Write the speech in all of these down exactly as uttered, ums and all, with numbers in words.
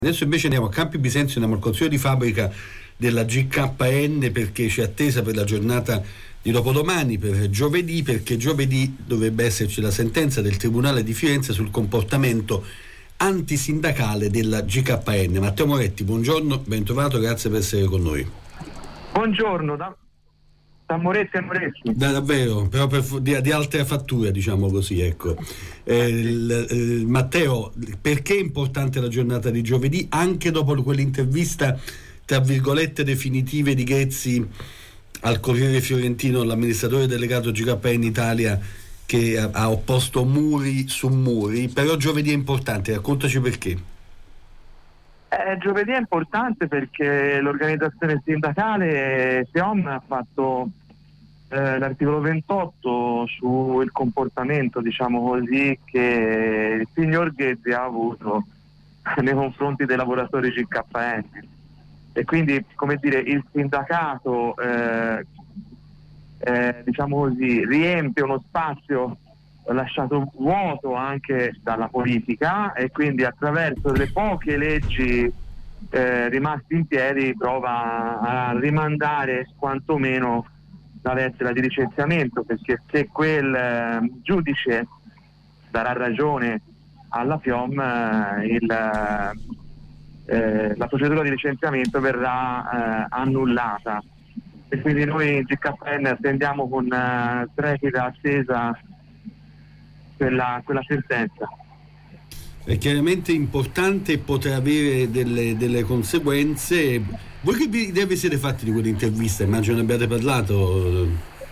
Adesso invece andiamo a Campi Bisenzio, andiamo al consiglio di fabbrica della G K N perché c'è attesa per la giornata di dopodomani, per giovedì, perché giovedì dovrebbe esserci la sentenza del Tribunale di Firenze sul comportamento antisindacale della G K N. Matteo Moretti, buongiorno, ben trovato, grazie per essere con noi. Buongiorno, da, da Moretti a Moretti. Da, davvero, però per, di, di altra fattura, diciamo così, ecco. Eh, il, il, Matteo, perché è importante la giornata di giovedì, anche dopo quell'intervista tra virgolette definitive di Ghezzi al Corriere Fiorentino, l'amministratore delegato G K N Italia, che ha, ha opposto muri su muri? Però giovedì è importante, raccontaci perché. Eh, giovedì è importante perché l'organizzazione sindacale FIOM ha fatto eh, l'articolo ventotto sul comportamento, diciamo così, che il signor Ghezzi ha avuto nei confronti dei lavoratori G K N, e quindi, come dire, il sindacato eh, eh, diciamo così riempie uno spazio lasciato vuoto anche dalla politica, e quindi attraverso le poche leggi eh, rimaste in piedi prova a rimandare quantomeno la lettera di licenziamento, perché se quel eh, giudice darà ragione alla FIOM, eh, il, eh, la procedura di licenziamento verrà eh, annullata, e quindi noi in G K N attendiamo con eh, trepida attesa quella, quella sentenza. È chiaramente importante e potrà avere delle, delle conseguenze. Voi che vi, vi siete fatti di quell'intervista? Immagino ne abbiate parlato.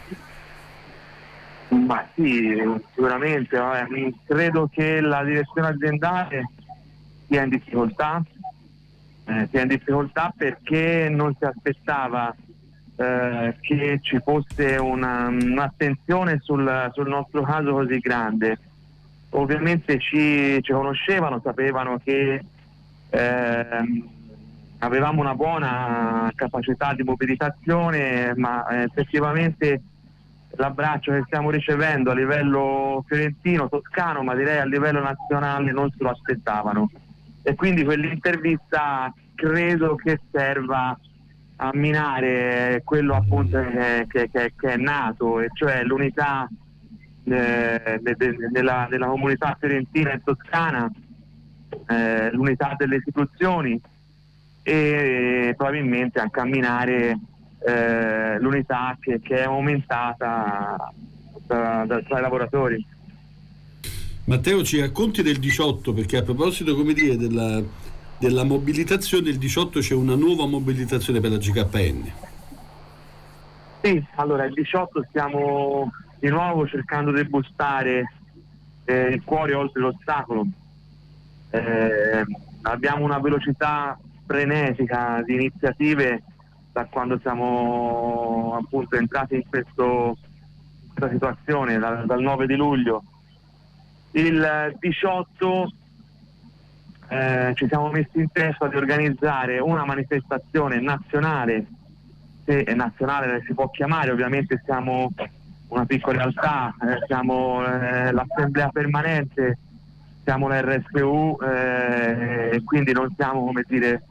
Ma sì, sicuramente. Vabbè, credo che la direzione aziendale sia in difficoltà, eh, sia in difficoltà perché non si aspettava eh, che ci fosse una, un'attenzione sul, sul nostro caso così grande. Ovviamente ci, ci conoscevano, sapevano che eh, avevamo una buona capacità di mobilitazione, ma eh, effettivamente l'abbraccio che stiamo ricevendo a livello fiorentino, toscano, ma direi a livello nazionale, non se lo aspettavano, e quindi quell'intervista credo che serva a minare quello appunto che, che, che, che è nato, e cioè l'unità eh, de, de, della, della comunità fiorentina e toscana, eh, l'unità delle istituzioni, e probabilmente a camminare eh, l'unità che, che è aumentata tra, da, tra i lavoratori. Matteo, ci racconti del diciotto, perché a proposito, come dire, della, della mobilitazione, il diciotto c'è una nuova mobilitazione per la G K N. Sì, allora il diciotto stiamo di nuovo cercando di bussare eh, il cuore oltre l'ostacolo. Eh, abbiamo una velocità frenetica di iniziative da quando siamo appunto entrati in questo, questa situazione, dal, dal nove di luglio. Il diciotto eh, ci siamo messi in testa di organizzare una manifestazione nazionale, se è nazionale si può chiamare, ovviamente siamo una piccola realtà, eh, siamo eh, l'assemblea permanente, siamo l'R S U, eh, e quindi non siamo, come dire,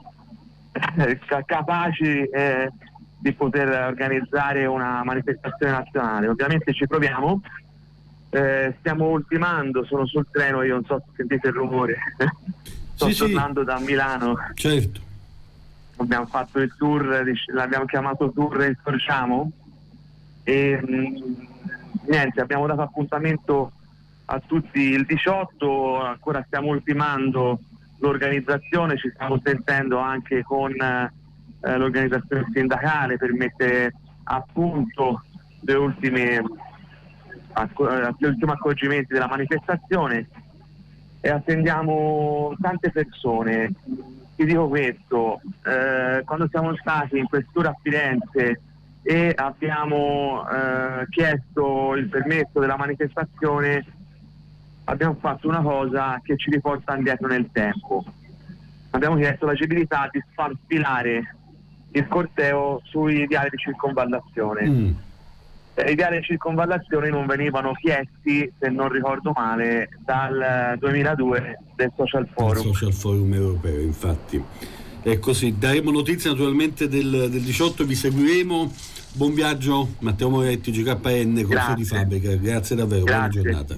capaci eh, di poter organizzare una manifestazione nazionale. Ovviamente ci proviamo, eh, stiamo ultimando, sono sul treno, io non so se sentite il rumore, sto sì, tornando sì. da Milano. Certo. Abbiamo fatto il tour, l'abbiamo chiamato tour Insorciamo, e mh, niente, abbiamo dato appuntamento a tutti il diciotto, ancora stiamo ultimando l'organizzazione, ci stiamo sentendo anche con eh, l'organizzazione sindacale per mettere a punto le ultime acco- gli ultimi accorgimenti della manifestazione, e attendiamo tante persone. Ti dico questo, eh, quando siamo stati in questura a Firenze e abbiamo eh, chiesto il permesso della manifestazione, abbiamo fatto una cosa che ci riporta indietro nel tempo. Abbiamo chiesto l'agibilità di far sfilare il corteo sui viali di circonvallazione. Mm. i viali e circonvallazioni non venivano chiesti, se non ricordo male, dal duemiladue del Social Forum. Il Social Forum europeo, infatti. È così, daremo notizie naturalmente del, del diciotto, vi seguiremo. Buon viaggio Matteo Moretti, G K N, corso di fabbrica. Grazie davvero, Grazie. buona giornata.